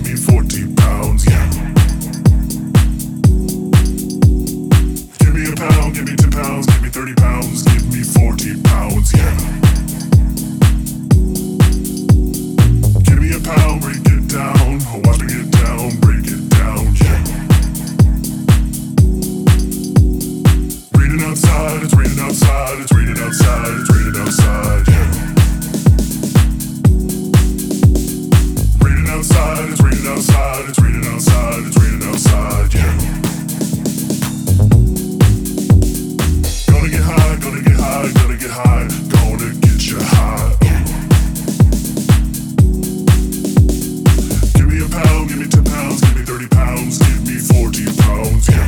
give me 40 pounds, yeah. Give me a pound, give me 10 pounds, give me 30 pounds, give me 40 pounds, yeah. Give me a pound, break it down, watch me get down, break it down, yeah. Raining outside, it's raining outside, it's raining outside, it's raining outside, yeah. Raining outside, it's raining outside, it's raining outside, it's raining outside, yeah. Gonna get high, gonna get high, gonna get high, gonna get you high. Give me a pound, give me 10 pounds, give me 30 pounds, give me 40 pounds, yeah.